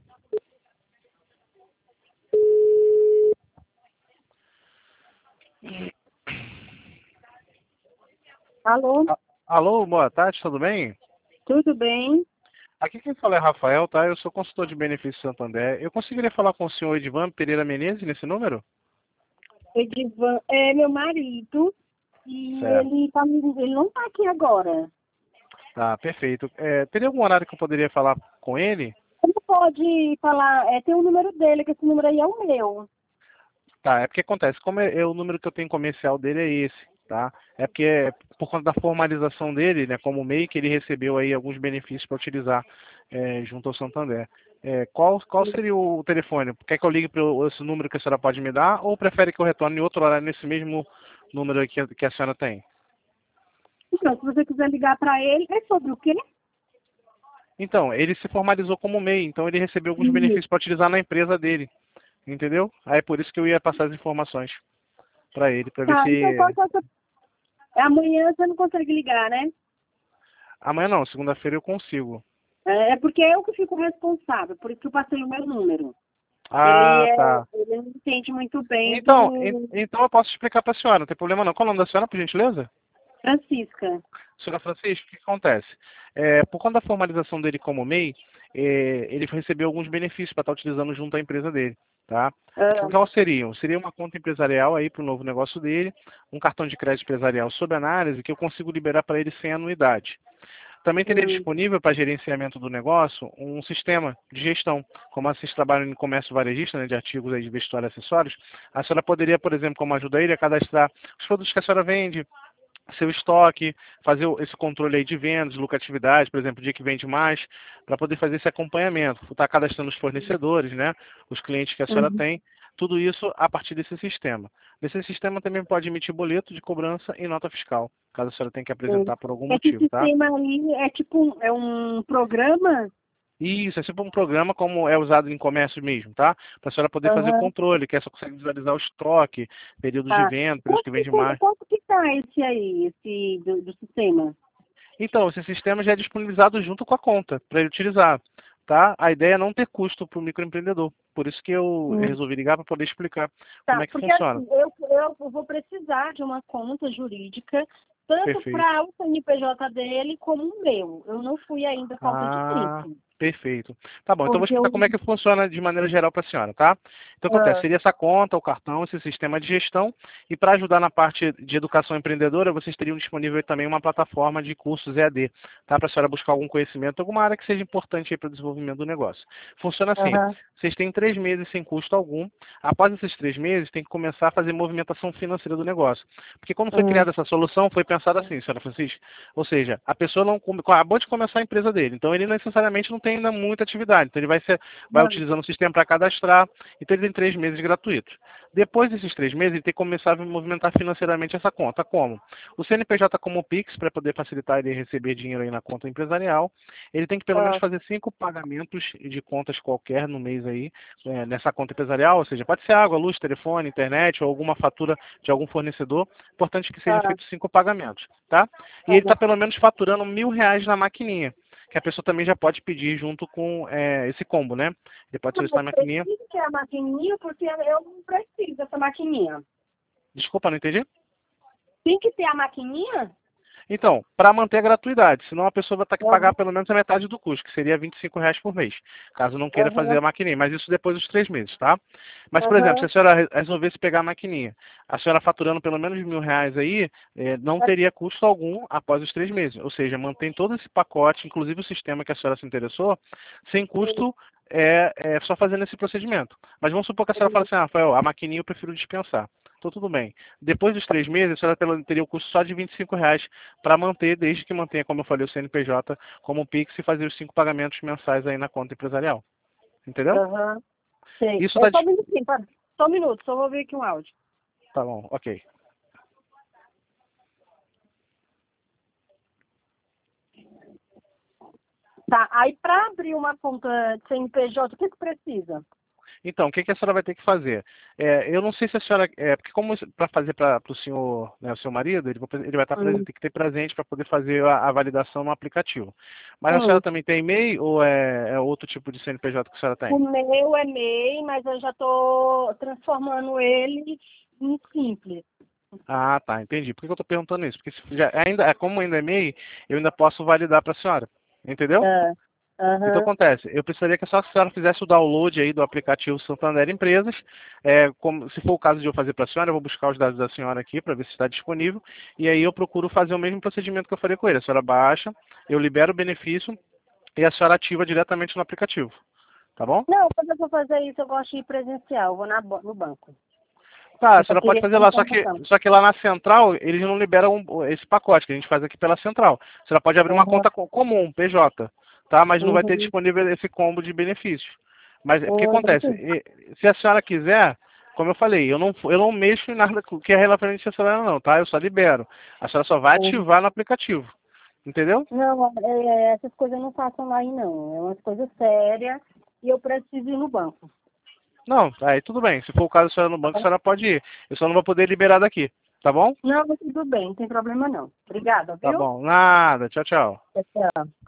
Alô, Alô, boa tarde, tudo bem? tudo bem? Aqui quem fala é Rafael, tá? Eu sou consultor de benefícios Santander. Eu conseguiria falar com o senhor Edvan Pereira Menezes nesse número? Edivan é meu marido e Certo. ele não está aqui agora. Tá, perfeito. Teria algum horário que eu poderia falar com ele? Como pode falar? Tem o número dele, que esse número aí é o meu. Tá, é porque acontece, como o número que eu tenho comercial dele é esse, tá? É porque por conta da formalização dele, né, como MEI, que ele recebeu aí alguns benefícios para utilizar junto ao Santander. Qual seria o telefone? Quer que eu ligue para esse número que a senhora pode me dar ou prefere que eu retorne em outro horário nesse mesmo número aí que a senhora tem? Então, se você quiser ligar para ele, é sobre o quê? Então, ele se formalizou como MEI, então ele recebeu alguns Isso. benefícios para utilizar na empresa dele, entendeu? Aí é por isso que eu ia passar as informações para ele, para ver Tá, então se amanhã você não consegue ligar, né? amanhã não, segunda-feira eu consigo. É porque eu que fico responsável, por isso que eu passei o meu número. Ah, tá. Ele não entende muito bem Então, do então eu posso explicar para a senhora, não tem problema não. Qual é o nome da senhora, por gentileza? Francisca. Senhora Francisca, o que acontece? Por conta da formalização dele como MEI, ele recebeu alguns benefícios para estar utilizando junto à empresa dele, tá? Ah, Qual seriam? Seria uma conta empresarial aí para o novo negócio dele, um cartão de crédito empresarial sob análise que eu consigo liberar para ele sem anuidade. Também teria hum, disponível para gerenciamento do negócio um sistema de gestão. Como vocês trabalham em comércio varejista, né, de artigos aí de vestuário e acessórios, a senhora poderia, por exemplo, como ajuda ele, a cadastrar os produtos que a senhora vende, seu estoque, fazer esse controle aí de vendas, lucratividade, por exemplo, o dia que vende mais, para poder fazer esse acompanhamento, estar cadastrando os fornecedores, né, os clientes que a senhora uhum. tem, tudo isso a partir desse sistema. Esse sistema também pode emitir boleto de cobrança e nota fiscal, caso a senhora tenha que apresentar por algum Esse motivo, tá? sistema aí é tipo um programa? Isso, é sempre um programa como é usado em comércio mesmo, tá? Para a senhora poder fazer o Aham. controle, que a senhora consegue visualizar o estoque, períodos de Tá. venda, períodos que vende mais. Quanto que tá esse aí, do sistema? Então, esse sistema já é disponibilizado junto com a conta para ele utilizar, tá? A ideia é não ter custo para o microempreendedor. Por isso que eu Hum. resolvi ligar para poder explicar como Tá, é que porque funciona. assim, eu vou precisar de uma conta jurídica, tanto Perfeito. para o CNPJ dele como o meu. Eu não fui ainda falta de Ah, tempo. perfeito. Tá bom, então eu vou Porque explicar eu. como é que funciona de maneira geral para a senhora, tá? Então acontece, Ah, seria essa conta, o cartão, esse sistema de gestão, e para ajudar na parte de educação empreendedora, vocês teriam disponível também uma plataforma de cursos EAD, tá? Para a senhora buscar algum conhecimento, alguma área que seja importante para o desenvolvimento do negócio. Funciona assim, aham. vocês têm 3 meses sem custo algum, após esses 3 meses tem que começar a fazer movimentação financeira do negócio. Porque quando foi Hum, criada essa solução, foi pensado assim, senhora Francisca, ou seja, a pessoa não acabou de começar a empresa dele, então ele necessariamente não tem ainda muita atividade. Então ele vai não. utilizando o sistema para cadastrar, então ele tem 3 meses gratuitos. Depois desses 3 meses, ele tem que começar a movimentar financeiramente essa conta. Como? O CNPJ como o Pix, para poder facilitar ele receber dinheiro aí na conta empresarial. Ele tem que pelo menos Ah, fazer 5 pagamentos de contas qualquer no mês aí, nessa conta empresarial, ou seja, pode ser água, luz, telefone, internet ou alguma fatura de algum fornecedor. Importante que seja ah, feito 5 pagamentos, tá? E ele está ah. pelo menos faturando R$ 1.000 na maquininha, que a pessoa também já pode pedir junto com esse combo, né? Ele pode solicitar Mas a maquininha. precisa ter a maquininha, porque eu não preciso dessa maquininha. Desculpa, não entendi? Tem que ter a maquininha? Então, para manter a gratuidade, senão a pessoa vai ter que pagar Aham, pelo menos a metade do custo, que seria R$ 25 por mês, caso não queira fazer aham, a maquininha, mas isso depois dos 3 meses, tá? Mas, por exemplo, se aham. a senhora resolvesse pegar a maquininha, a senhora faturando pelo menos R$ 1.000 aí, não teria custo algum após os 3 meses, ou seja, mantém todo esse pacote, inclusive o sistema que a senhora se interessou, sem custo, só fazendo esse procedimento. Mas vamos supor que a senhora fale assim, ah, Rafael, a maquininha eu prefiro dispensar. Então tudo bem. Depois dos 3 meses, a senhora teria o custo só de R$ 25 para manter, desde que mantenha, como eu falei, o CNPJ como Pix e fazer os 5 pagamentos mensais aí na conta empresarial. Entendeu? Aham, sei. Isso dá. Só um minutinho, só um minuto, só vou ver aqui um áudio. Tá bom, ok. Tá, aí para abrir uma conta de CNPJ, o que que precisa? Então, o que a senhora vai ter que fazer? Eu não sei se a senhora... porque como para fazer para o senhor, né, o seu marido, ele vai estar presente, Hum. tem que ter presente para poder fazer a validação no aplicativo. Mas a senhora Hum. também tem MEI ou é outro tipo de CNPJ que a senhora O tem? meu é MEI, mas eu já estou transformando ele em simples. Ah, tá, entendi. Por que eu estou perguntando isso? Porque como ainda é MEI, eu ainda posso validar para a senhora. Entendeu? É. Então Aham. acontece, eu precisaria que a senhora fizesse o download aí do aplicativo Santander Empresas. Se for o caso de eu fazer para a senhora, eu vou buscar os dados da senhora aqui para ver se está disponível. E aí eu procuro fazer o mesmo procedimento que eu faria com ele. A senhora baixa, eu libero o benefício e a senhora ativa diretamente no aplicativo. Tá bom? Não, quando eu for fazer isso, eu gosto de ir presencial, eu vou no banco. Tá, a Eu só senhora pode queria fazer ter lá, informação. só que lá na central eles não liberam esse pacote que a gente faz aqui pela central. A senhora pode abrir uma Uhum. conta comum, PJ, tá? Mas não vai ter Uhum. disponível esse combo de benefícios. Mas o que acontece? Uhum. Se a senhora quiser, como eu falei, eu não mexo em nada que é referente à senhora não, tá? Eu só libero. A senhora só vai Uhum. ativar no aplicativo. Entendeu? Não, essas coisas não façam lá aí não. É umas coisas sérias e eu preciso ir no banco. Não, aí tudo bem. Se for o caso da senhora no banco, a senhora pode ir. Eu só não vou poder liberar daqui. Tá bom? Não, tudo bem, não tem problema não. Obrigada, Tá viu? bom. Nada. Tchau, tchau. Tchau, tchau.